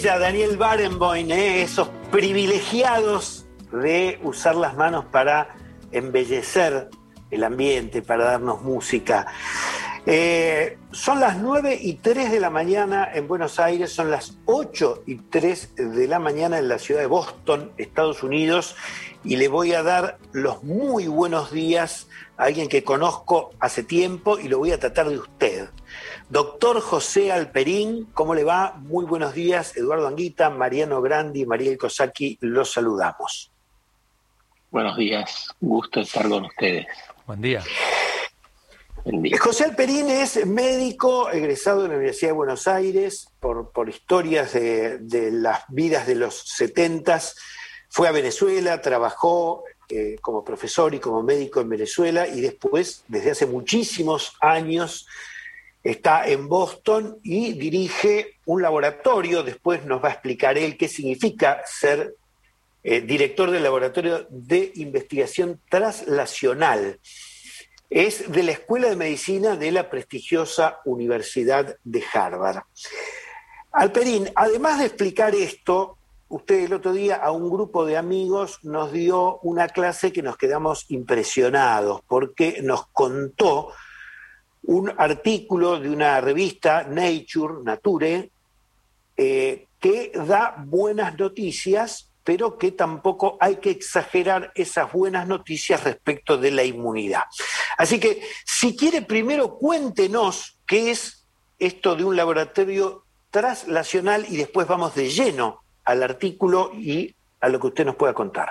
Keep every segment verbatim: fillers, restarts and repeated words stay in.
maravilla, Daniel Barenboim, ¿eh? Esos privilegiados de usar las manos para embellecer el ambiente, para darnos música. Eh, son las nueve y tres de la mañana en Buenos Aires, son las ocho y tres de la mañana en la ciudad de Boston, Estados Unidos, y le voy a dar los muy buenos días a alguien que conozco hace tiempo y lo voy a tratar de usted. Doctor José Alperín, ¿cómo le va? Muy buenos días. Eduardo Anguita, Mariano Grandi, Mariel Cosacchi, los saludamos. Buenos días, gusto estar con ustedes. Buen día. Buen día. José Alperín es médico egresado de la Universidad de Buenos Aires por, por historias de, de las vidas de los setentas. Fue a Venezuela, trabajó eh, como profesor y como médico en Venezuela y después, desde hace muchísimos años, está en Boston y dirige un laboratorio. Después nos va a explicar él qué significa ser eh, director del Laboratorio de Investigación Translacional. Es de la Escuela de Medicina de la prestigiosa Universidad de Harvard. Alperín, además de explicar esto, usted el otro día a un grupo de amigos nos dio una clase que nos quedamos impresionados porque nos contó un artículo de una revista, Nature, Nature, eh, que da buenas noticias, pero que tampoco hay que exagerar esas buenas noticias respecto de la inmunidad. Así que, si quiere, primero cuéntenos qué es esto de un laboratorio translacional y después vamos de lleno al artículo y a lo que usted nos pueda contar.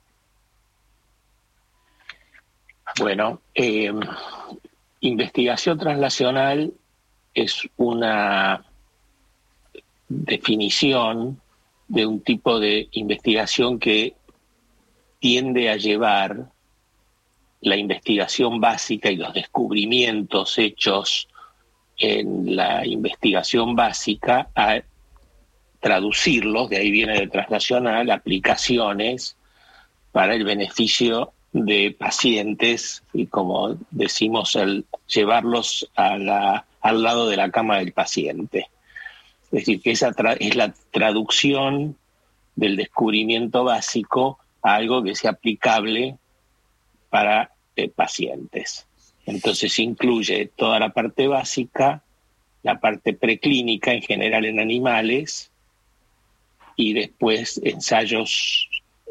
Bueno, eh, investigación translacional es una definición de un tipo de investigación que tiende a llevar la investigación básica y los descubrimientos hechos en la investigación básica a traducirlos, de ahí viene de translacional, aplicaciones para el beneficio de pacientes y, como decimos, el llevarlos a la, al lado de la cama del paciente. Es decir, que esa tra- es la traducción del descubrimiento básico a algo que sea aplicable para eh, pacientes. Entonces incluye toda la parte básica, la parte preclínica en general en animales y después ensayos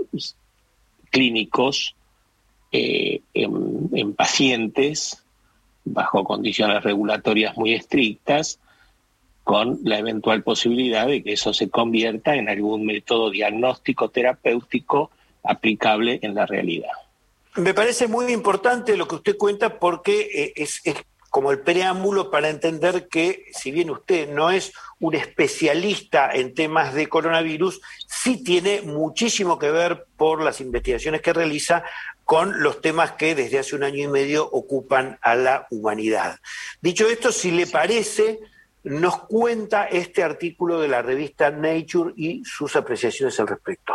clínicos eh, en, en pacientes bajo condiciones regulatorias muy estrictas, con la eventual posibilidad de que eso se convierta en algún método diagnóstico terapéutico aplicable en la realidad. Me parece muy importante lo que usted cuenta porque eh, es, es como el preámbulo para entender que, si bien usted no es un especialista en temas de coronavirus, sí tiene muchísimo que ver por las investigaciones que realiza con los temas que desde hace un año y medio ocupan a la humanidad. Dicho esto, si le parece, nos cuenta este artículo de la revista Nature y sus apreciaciones al respecto.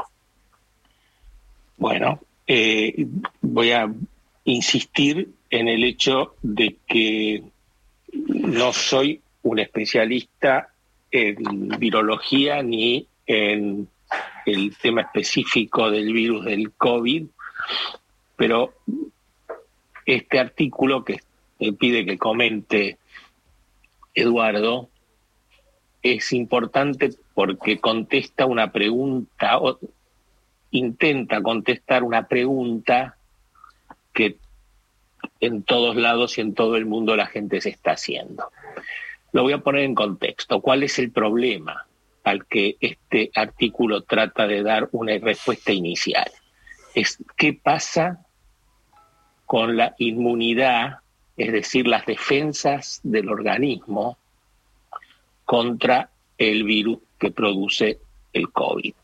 Bueno, eh, voy a insistir en el hecho de que no soy un especialista en virología ni en el tema específico del virus del COVID, pero este artículo que me pide que comente Eduardo es importante porque contesta una pregunta, o intenta contestar una pregunta que en todos lados y en todo el mundo la gente se está haciendo. Lo voy a poner en contexto. ¿Cuál es el problema al que este artículo trata de dar una respuesta inicial? Es ¿qué pasa con la inmunidad, es decir, las defensas del organismo contra el virus que produce el COVID?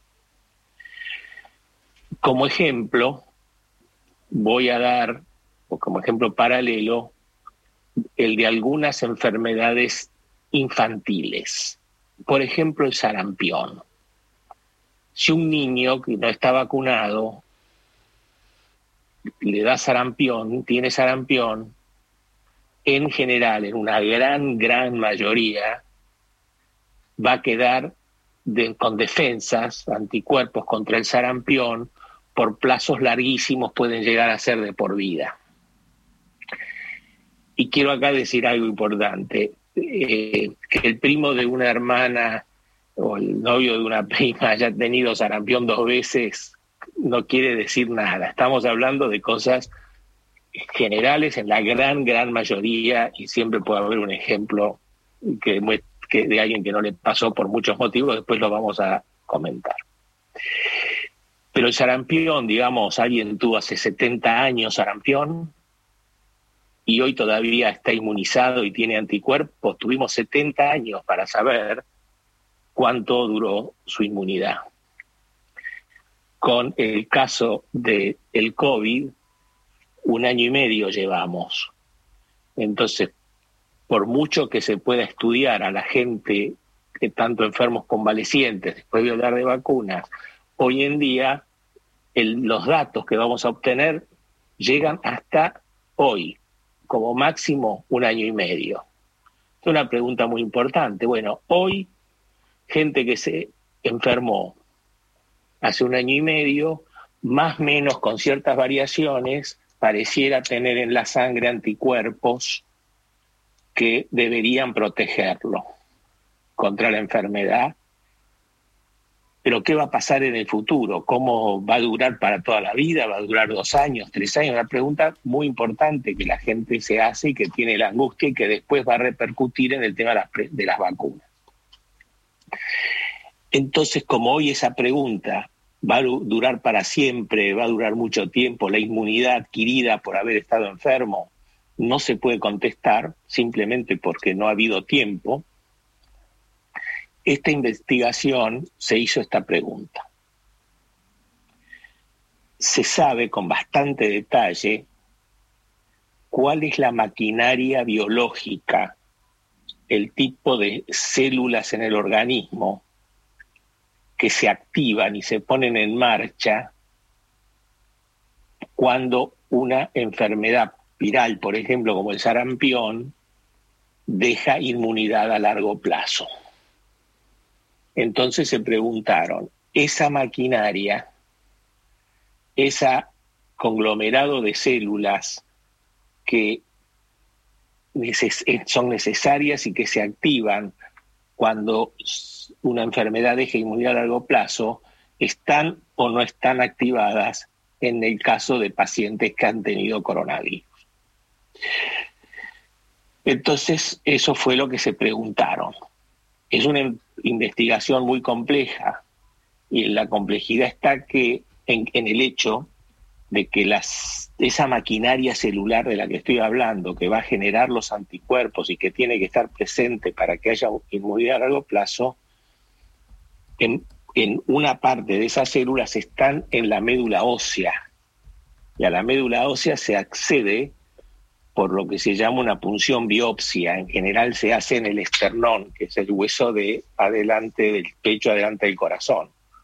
Como ejemplo, voy a dar, o como ejemplo paralelo, el de algunas enfermedades infantiles. Por ejemplo, el sarampión. Si un niño que no está vacunado le da sarampión, tiene sarampión, en general, en una gran, gran mayoría, va a quedar de, con defensas, anticuerpos contra el sarampión, por plazos larguísimos pueden llegar a ser de por vida. Y quiero acá decir algo importante, eh, que el primo de una hermana o el novio de una prima haya tenido sarampión dos veces no quiere decir nada. Estamos hablando de cosas generales en la gran, gran mayoría, y siempre puede haber un ejemplo que, que de alguien que no le pasó por muchos motivos, después lo vamos a comentar. Pero el sarampión, digamos, alguien tuvo hace setenta años sarampión y hoy todavía está inmunizado y tiene anticuerpos. Tuvimos setenta años para saber cuánto duró su inmunidad. Con el caso del COVID, un año y medio llevamos. Entonces, por mucho que se pueda estudiar a la gente, que tanto enfermos convalecientes, después de hablar de vacunas, hoy en día el, los datos que vamos a obtener llegan hasta hoy, como máximo un año y medio. Es una pregunta muy importante. Bueno, hoy, gente que se enfermó hace un año y medio, más o menos con ciertas variaciones, pareciera tener en la sangre anticuerpos que deberían protegerlo contra la enfermedad. Pero ¿qué va a pasar en el futuro? ¿Cómo va a durar para toda la vida? ¿Va a durar dos años, tres años? Una pregunta muy importante que la gente se hace y que tiene la angustia y que después va a repercutir en el tema de las, de las vacunas. Entonces, como hoy esa pregunta va a durar para siempre, va a durar mucho tiempo, la inmunidad adquirida por haber estado enfermo no se puede contestar simplemente porque no ha habido tiempo, esta investigación se hizo esta pregunta. Se sabe con bastante detalle cuál es la maquinaria biológica, el tipo de células en el organismo que se activan y se ponen en marcha cuando una enfermedad viral, por ejemplo, como el sarampión, deja inmunidad a largo plazo. Entonces se preguntaron, esa maquinaria, ese conglomerado de células que neces- son necesarias y que se activan cuando una enfermedad deja inmunidad a largo plazo, ¿están o no están activadas en el caso de pacientes que han tenido coronavirus? Entonces, eso fue lo que se preguntaron. Es una investigación muy compleja y la complejidad está que en, en el hecho de que las, esa maquinaria celular de la que estoy hablando, que va a generar los anticuerpos y que tiene que estar presente para que haya inmunidad a largo plazo, en, en una parte de esas células están en la médula ósea. Y a la médula ósea se accede por lo que se llama una punción biopsia. En general se hace en el esternón, que es el hueso de adelante del pecho, adelante del corazón.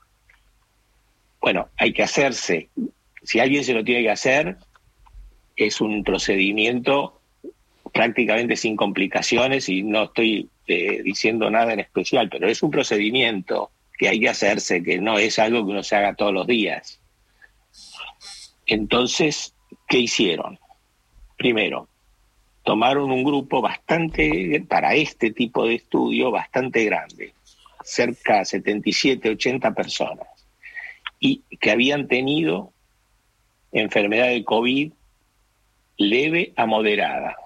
Bueno, hay que hacerse. Si alguien se lo tiene que hacer, es un procedimiento prácticamente sin complicaciones y no estoy eh, diciendo nada en especial, pero es un procedimiento que hay que hacerse, que no es algo que uno se haga todos los días. Entonces, ¿qué hicieron? Primero, tomaron un grupo bastante, para este tipo de estudio, bastante grande, cerca de setenta y siete, ochenta personas, y que habían tenido enfermedad de COVID leve a moderada.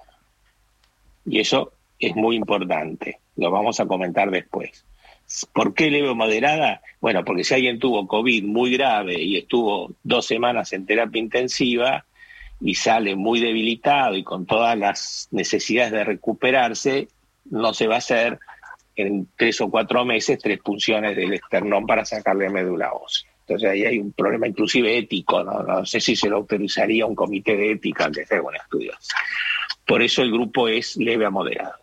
Y eso es muy importante, lo vamos a comentar después. ¿Por qué leve o moderada? Bueno, porque si alguien tuvo COVID muy grave y estuvo dos semanas en terapia intensiva y sale muy debilitado y con todas las necesidades de recuperarse, no se va a hacer en tres o cuatro meses tres punciones del esternón para sacarle médula ósea. Entonces ahí hay un problema inclusive ético, ¿no? No sé si se lo autorizaría un comité de ética que haga un estudio. Por eso el grupo es leve a moderado.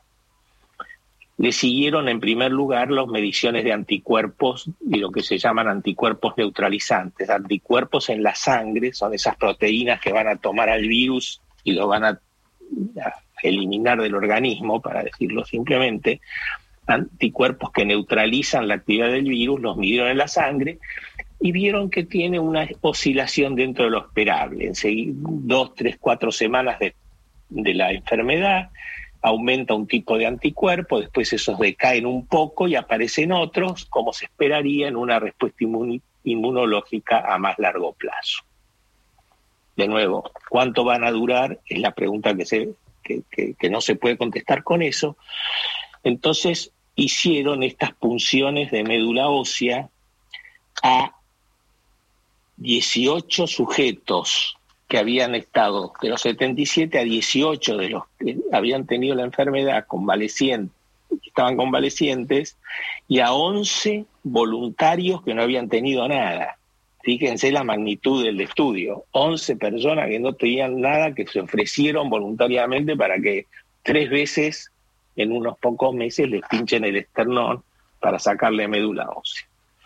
Le siguieron en primer lugar las mediciones de anticuerpos y lo que se llaman anticuerpos neutralizantes. Anticuerpos en la sangre son esas proteínas que van a tomar al virus y lo van a, a eliminar del organismo, para decirlo simplemente, anticuerpos que neutralizan la actividad del virus, los midieron en la sangre y vieron que tiene una oscilación dentro de lo esperable. En dos, tres, cuatro semanas de, de la enfermedad aumenta un tipo de anticuerpo, después esos decaen un poco y aparecen otros, como se esperaría en una respuesta inmun- inmunológica a más largo plazo. De nuevo, ¿cuánto van a durar? Es la pregunta que, se, que, que, que no se puede contestar con eso. Entonces hicieron estas punciones de médula ósea a dieciocho sujetos que habían estado, de los setenta y siete a dieciocho de los que habían tenido la enfermedad convalecientes, estaban convalecientes, y a once voluntarios que no habían tenido nada. Fíjense la magnitud del estudio. once personas que no tenían nada, que se ofrecieron voluntariamente para que tres veces en unos pocos meses les pinchen el esternón para sacarle médula ósea.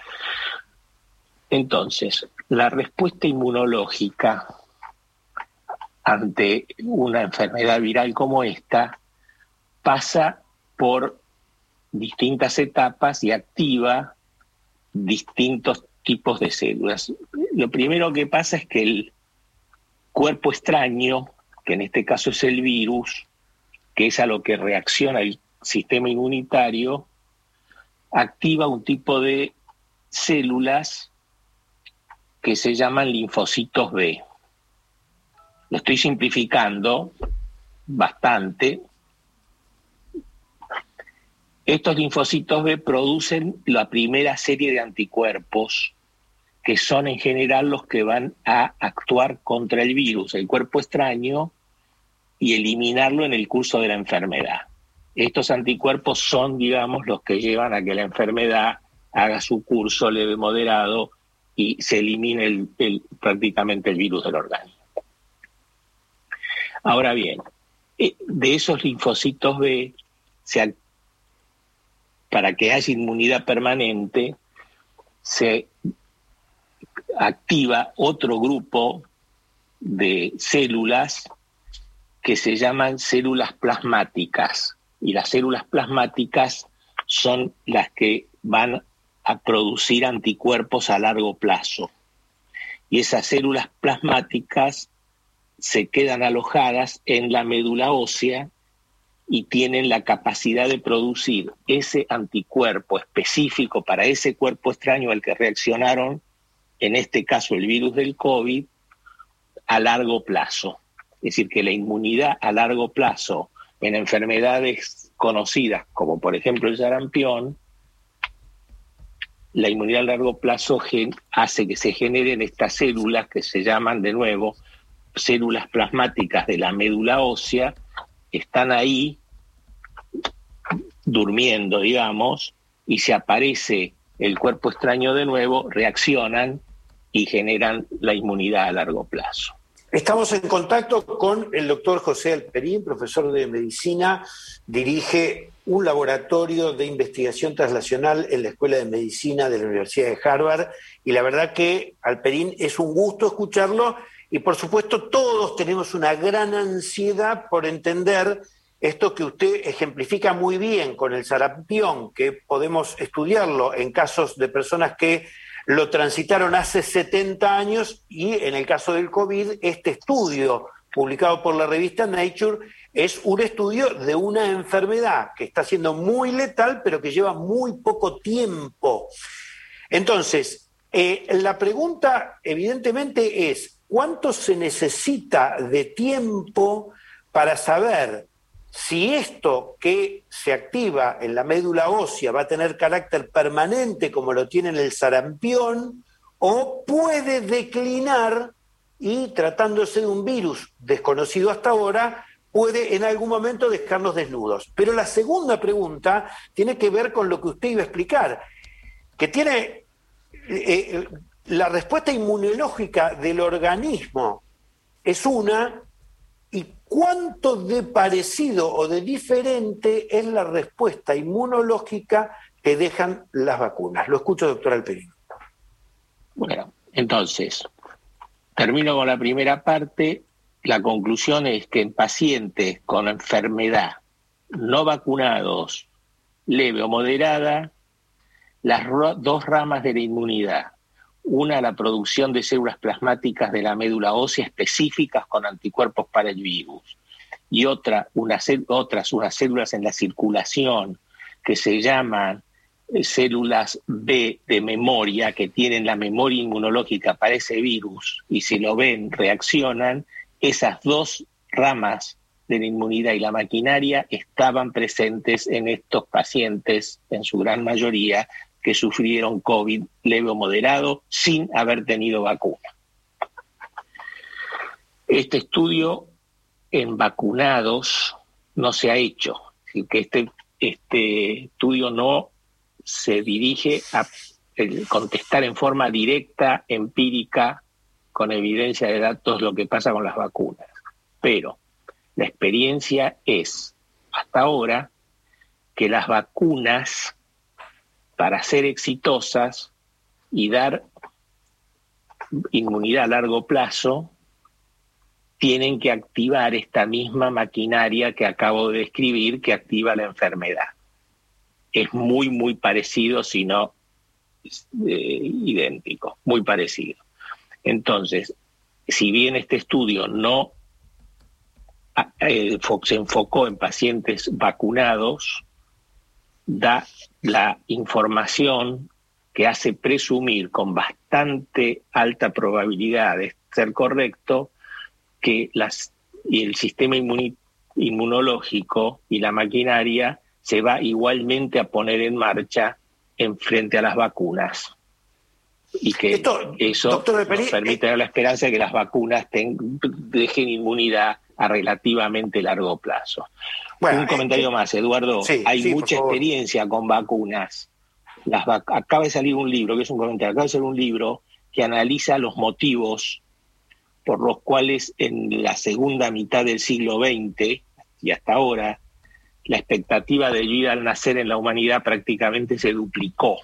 Entonces, la respuesta inmunológica ante una enfermedad viral como esta pasa por distintas etapas y activa distintos tipos de células. Lo primero que pasa es que el cuerpo extraño, que en este caso es el virus, que es a lo que reacciona el sistema inmunitario, activa un tipo de células que se llaman linfocitos B. Lo estoy simplificando bastante. Estos linfocitos B producen la primera serie de anticuerpos, que son en general los que van a actuar contra el virus, el cuerpo extraño, y eliminarlo en el curso de la enfermedad. Estos anticuerpos son, digamos, los que llevan a que la enfermedad haga su curso leve, moderado, y se elimine el, el, prácticamente el virus del organismo. Ahora bien, de esos linfocitos B, se, para que haya inmunidad permanente, se activa otro grupo de células que se llaman células plasmáticas. Y las células plasmáticas son las que van a producir anticuerpos a largo plazo. Y esas células plasmáticas se quedan alojadas en la médula ósea y tienen la capacidad de producir ese anticuerpo específico para ese cuerpo extraño al que reaccionaron, en este caso el virus del COVID, a largo plazo. Es decir, que la inmunidad a largo plazo en enfermedades conocidas, como por ejemplo el sarampión, la inmunidad a largo plazo gen- hace que se generen estas células que se llaman, de nuevo, células plasmáticas de la médula ósea, están ahí durmiendo, digamos, y si aparece el cuerpo extraño de nuevo, reaccionan y generan la inmunidad a largo plazo. Estamos en contacto con el doctor José Alperín, profesor de medicina, dirige un laboratorio de investigación translacional en la Escuela de Medicina de la Universidad de Harvard, y la verdad que, Alperín, es un gusto escucharlo, y por supuesto todos tenemos una gran ansiedad por entender esto que usted ejemplifica muy bien con el sarampión, que podemos estudiarlo en casos de personas que lo transitaron hace setenta años, y en el caso del COVID, este estudio publicado por la revista Nature es un estudio de una enfermedad que está siendo muy letal, pero que lleva muy poco tiempo. Entonces, eh, la pregunta evidentemente es, ¿cuánto se necesita de tiempo para saber si esto que se activa en la médula ósea va a tener carácter permanente como lo tiene en el sarampión, o puede declinar y, tratándose de un virus desconocido hasta ahora, puede en algún momento dejarnos desnudos? Pero la segunda pregunta tiene que ver con lo que usted iba a explicar, que tiene eh, la respuesta inmunológica del organismo es una, y cuánto de parecido o de diferente es la respuesta inmunológica que dejan las vacunas. Lo escucho, doctor Alperín. Bueno, entonces, termino con la primera parte. La conclusión es que en pacientes con enfermedad no vacunados leve o moderada, las ro- dos ramas de la inmunidad. Una, la producción de células plasmáticas de la médula ósea específicas con anticuerpos para el virus. Y otra, una, otras, unas células en la circulación que se llaman eh, células B de memoria, que tienen la memoria inmunológica para ese virus, y si lo ven, reaccionan. Esas dos ramas de la inmunidad y la maquinaria estaban presentes en estos pacientes, en su gran mayoría, que sufrieron COVID leve o moderado sin haber tenido vacuna. Este estudio en vacunados no se ha hecho, así que este, este estudio no se dirige a contestar en forma directa, empírica, con evidencia de datos lo que pasa con las vacunas. Pero la experiencia es, hasta ahora, que las vacunas, para ser exitosas y dar inmunidad a largo plazo, tienen que activar esta misma maquinaria que acabo de describir, que activa la enfermedad. Es muy, muy parecido, si no eh, idéntico, muy parecido. Entonces, si bien este estudio no eh, se enfocó en pacientes vacunados, da la información que hace presumir con bastante alta probabilidad de ser correcto que las, y el sistema inmuni, inmunológico y la maquinaria se va igualmente a poner en marcha en frente a las vacunas. Y que Esto, eso doctor nos permite dar la esperanza de que las vacunas ten, dejen inmunidad a relativamente largo plazo. Bueno, un comentario eh, más, Eduardo. Sí, Hay sí, mucha experiencia con vacunas. Las vac- acaba de salir un libro, que es un comentario, acaba de salir un libro que analiza los motivos por los cuales en la segunda mitad del siglo veinte y hasta ahora la expectativa de vida al nacer en la humanidad prácticamente se duplicó.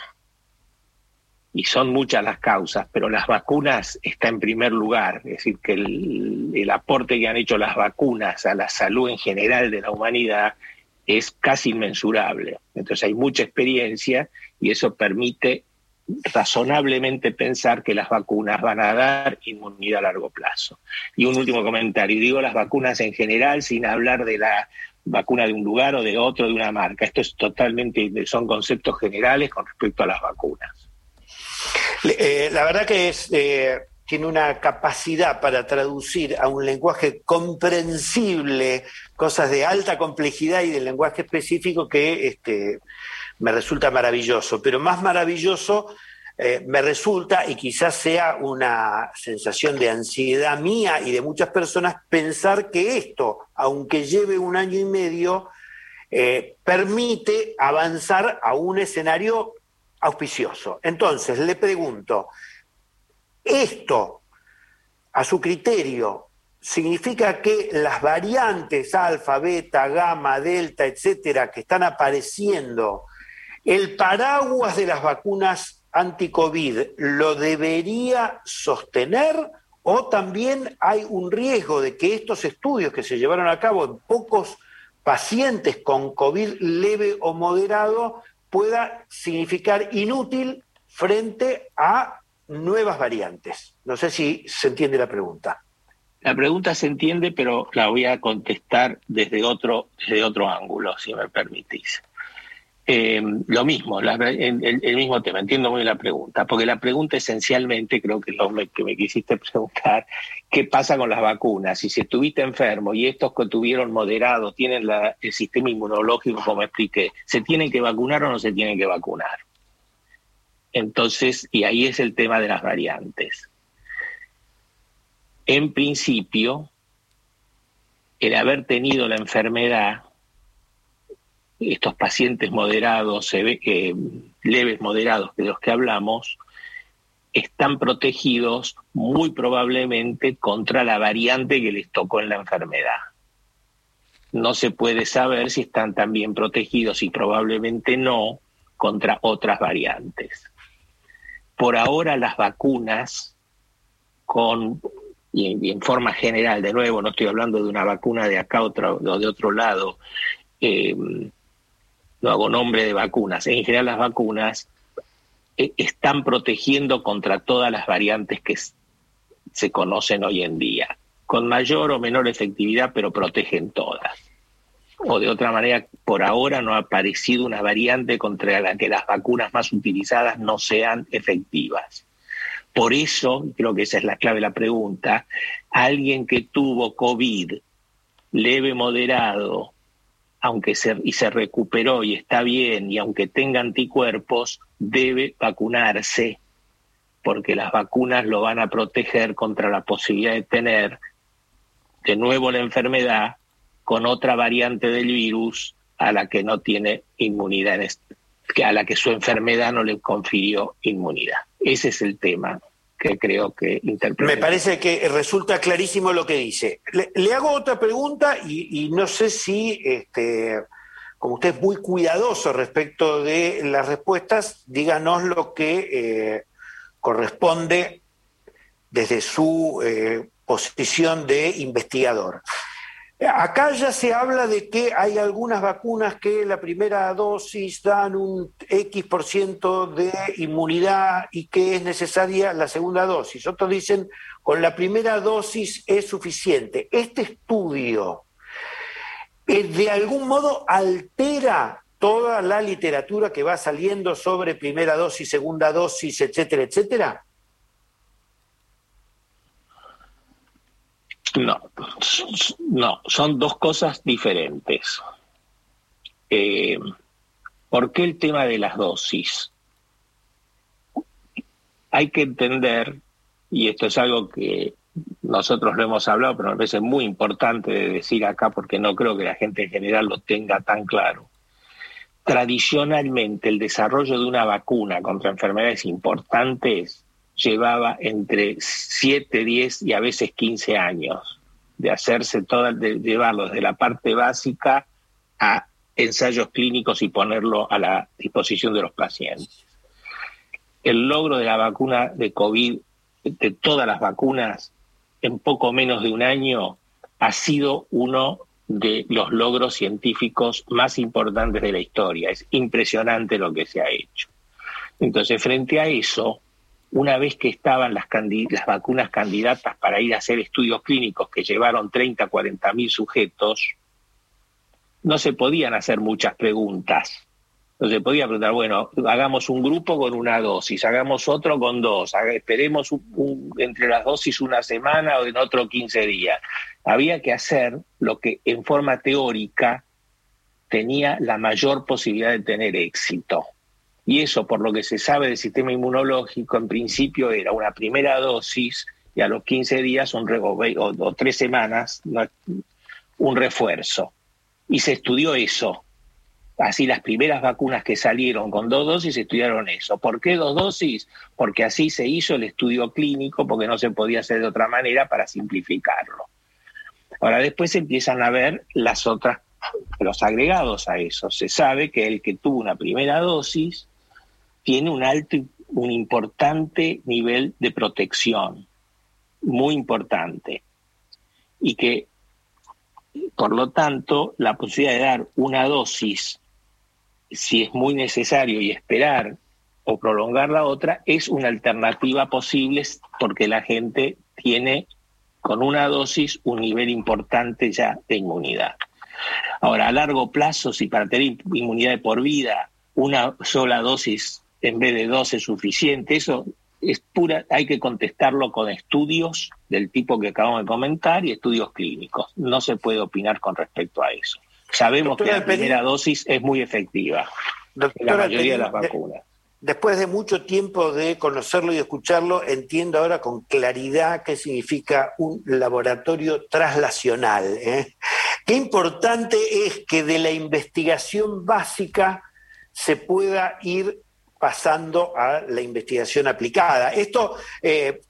Y son muchas las causas, pero las vacunas está en primer lugar. Es decir, que el, el aporte que han hecho las vacunas a la salud en general de la humanidad es casi inmensurable. Entonces hay mucha experiencia y eso permite razonablemente pensar que las vacunas van a dar inmunidad a largo plazo. Y un último comentario, digo las vacunas en general sin hablar de la vacuna de un lugar o de otro, de una marca. Esto es totalmente, son conceptos generales con respecto a las vacunas. Eh, la verdad que es, eh, tiene una capacidad para traducir a un lenguaje comprensible cosas de alta complejidad y del lenguaje específico que este, me resulta maravilloso, pero más maravilloso eh, me resulta, y quizás sea una sensación de ansiedad mía y de muchas personas, pensar que esto, aunque lleve un año y medio, eh, permite avanzar a un escenario auspicioso. Entonces, le pregunto, ¿esto, a su criterio, significa que las variantes alfa, beta, gamma, delta, etcétera, que están apareciendo, el paraguas de las vacunas anti-COVID lo debería sostener, o también hay un riesgo de que estos estudios que se llevaron a cabo en pocos pacientes con COVID leve o moderado pueda significar inútil frente a nuevas variantes? No sé si se entiende la pregunta. La pregunta se entiende, pero la voy a contestar desde otro, desde otro ángulo, si me permitís. Eh, lo mismo, la, el, el mismo tema, entiendo muy bien la pregunta, porque la pregunta esencialmente, creo que es lo que me quisiste preguntar, ¿qué pasa con las vacunas? Si estuviste enfermo y estos que tuvieron moderado tienen la, el sistema inmunológico, como expliqué, ¿se tienen que vacunar o no se tienen que vacunar? Entonces, y ahí es el tema de las variantes. En principio, el haber tenido la enfermedad, estos pacientes moderados, eh, leves moderados de los que hablamos, están protegidos muy probablemente contra la variante que les tocó en la enfermedad. No se puede saber si están también protegidos, y probablemente no, contra otras variantes. Por ahora las vacunas, con, y en forma general, de nuevo, no estoy hablando de una vacuna de acá otro, o de otro lado, eh, no hago nombre de vacunas, en general las vacunas eh, están protegiendo contra todas las variantes que s- se conocen hoy en día, con mayor o menor efectividad, pero protegen todas. O de otra manera, por ahora no ha aparecido una variante contra la que las vacunas más utilizadas no sean efectivas. Por eso, y creo que esa es la clave de la pregunta, alguien que tuvo COVID leve, moderado, aunque se, y se recuperó y está bien, y aunque tenga anticuerpos, debe vacunarse, porque las vacunas lo van a proteger contra la posibilidad de tener de nuevo la enfermedad con otra variante del virus a la que no tiene inmunidad, en este, a la que su enfermedad no le confirió inmunidad. Ese es el tema que creo que interpreta. Me parece que resulta clarísimo lo que dice. Le, le hago otra pregunta y, y no sé si, este, como usted es muy cuidadoso respecto de las respuestas, díganos lo que eh, corresponde desde su eh, posición de investigador. Acá ya se habla de que hay algunas vacunas que la primera dosis dan un X por ciento de inmunidad y que es necesaria la segunda dosis. Otros dicen con la primera dosis es suficiente. Este estudio eh, de algún modo altera toda la literatura que va saliendo sobre primera dosis, segunda dosis, etcétera, etcétera. No, no, son dos cosas diferentes. Eh, ¿Por qué el tema de las dosis? Hay que entender, y esto es algo que nosotros lo hemos hablado, pero me parece muy importante de decir acá porque no creo que la gente en general lo tenga tan claro. Tradicionalmente el desarrollo de una vacuna contra enfermedades importantes llevaba entre siete, diez y a veces quince años de hacerse toda, de llevarlo desde la parte básica a ensayos clínicos y ponerlo a la disposición de los pacientes. El logro de la vacuna de COVID, de todas las vacunas, en poco menos de un año, ha sido uno de los logros científicos más importantes de la historia. Es impresionante lo que se ha hecho. Entonces, frente a eso, una vez que estaban las, candid- las vacunas candidatas para ir a hacer estudios clínicos que llevaron treinta, cuarenta mil sujetos, no se podían hacer muchas preguntas. No se podía preguntar, bueno, hagamos un grupo con una dosis, hagamos otro con dos, haga, esperemos un, un, entre las dosis una semana o en otro quince días. Había que hacer lo que en forma teórica tenía la mayor posibilidad de tener éxito. Y eso, por lo que se sabe del sistema inmunológico, en principio era una primera dosis y a los quince días un re- o, o tres semanas no, un refuerzo. Y se estudió eso. Así las primeras vacunas que salieron con dos dosis estudiaron eso. ¿Por qué dos dosis? Porque así se hizo el estudio clínico, porque no se podía hacer de otra manera para simplificarlo. Ahora después empiezan a ver las otras, los agregados a eso. Se sabe que el que tuvo una primera dosis tiene un alto, un importante nivel de protección, muy importante, y que, por lo tanto, la posibilidad de dar una dosis, si es muy necesario, y esperar o prolongar la otra, es una alternativa posible porque la gente tiene con una dosis un nivel importante ya de inmunidad. Ahora, a largo plazo, si para tener inmunidad de por vida una sola dosis en vez de dos es suficiente, eso es pura, hay que contestarlo con estudios del tipo que acabamos de comentar y estudios clínicos. No se puede opinar con respecto a eso. Sabemos Doctora que la Alperín, primera dosis es muy efectiva en la mayoría Alperín, de las vacunas. De, después de mucho tiempo de conocerlo y escucharlo, entiendo ahora con claridad qué significa un laboratorio traslacional, ¿eh? Qué importante es que de la investigación básica se pueda ir pasando a la investigación aplicada. Esto, eh,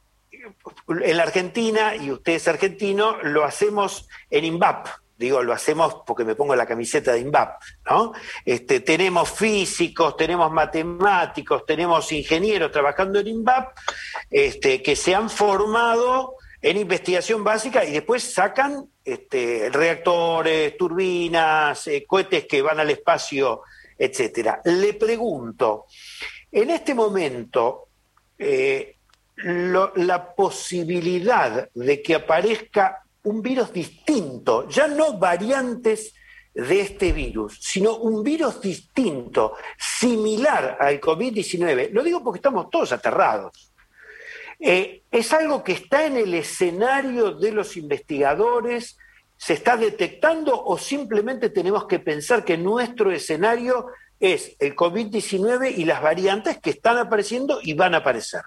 en la Argentina, y usted es argentino, lo hacemos en INVAP. Digo, lo hacemos porque me pongo la camiseta de INVAP, ¿no? Este, tenemos físicos, tenemos matemáticos, tenemos ingenieros trabajando en INVAP, este, que se han formado en investigación básica y después sacan este, reactores, turbinas, eh, cohetes que van al espacio etcétera. Le pregunto, en este momento, eh, lo, la posibilidad de que aparezca un virus distinto, ya no variantes de este virus, sino un virus distinto, similar al COVID diecinueve, lo digo porque estamos todos aterrados. Eh, ¿Es algo que está en el escenario de los investigadores? ¿Se está detectando o simplemente tenemos que pensar que nuestro escenario es el COVID diecinueve y las variantes que están apareciendo y van a aparecer?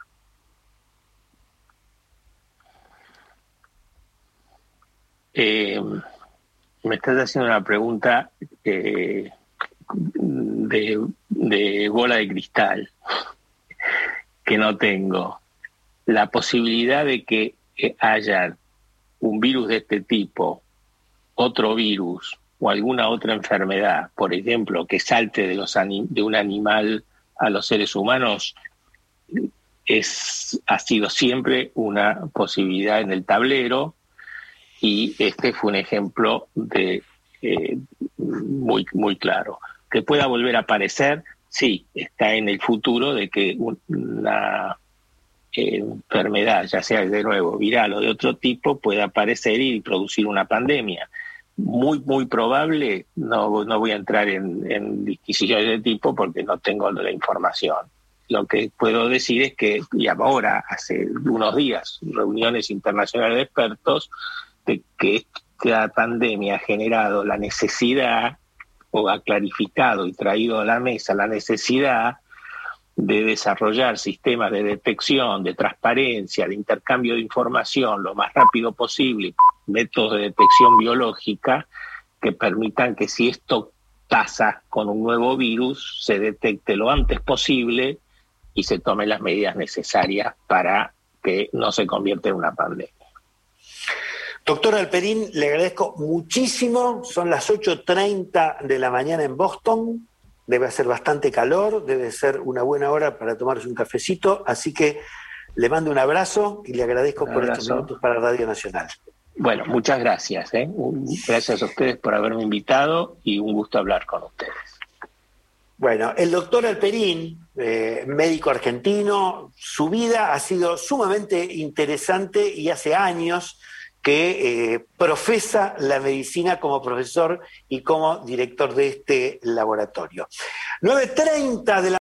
Eh, me estás haciendo una pregunta eh, de, de bola de cristal que no tengo. La posibilidad de que haya un virus de este tipo, otro virus o alguna otra enfermedad, por ejemplo, que salte de, los anim- de un animal a los seres humanos, es, ha sido siempre una posibilidad en el tablero, y este fue un ejemplo de eh, muy, muy claro. Que pueda volver a aparecer, sí, está en el futuro de que una eh, enfermedad, ya sea de nuevo viral o de otro tipo, pueda aparecer y producir una pandemia. Muy, muy probable, no, no voy a entrar en, en disquisiciones de tipo porque no tengo la información. Lo que puedo decir es que, y ahora, hace unos días, reuniones internacionales de expertos, de que esta pandemia ha generado la necesidad, o ha clarificado y traído a la mesa la necesidad de desarrollar sistemas de detección, de transparencia, de intercambio de información lo más rápido posible, métodos de detección biológica que permitan que si esto pasa con un nuevo virus, se detecte lo antes posible y se tomen las medidas necesarias para que no se convierta en una pandemia. Doctor Alperín, le agradezco muchísimo. Son las ocho treinta de la mañana en Boston. Debe hacer bastante calor, debe ser una buena hora para tomarse un cafecito. Así que le mando un abrazo y le agradezco Un por abrazo. estos minutos para Radio Nacional. Bueno, muchas gracias. ¿eh? Gracias a ustedes por haberme invitado y un gusto hablar con ustedes. Bueno, el doctor Alperín, eh, médico argentino, su vida ha sido sumamente interesante y hace años que eh, profesa la medicina como profesor y como director de este laboratorio. nueve treinta de la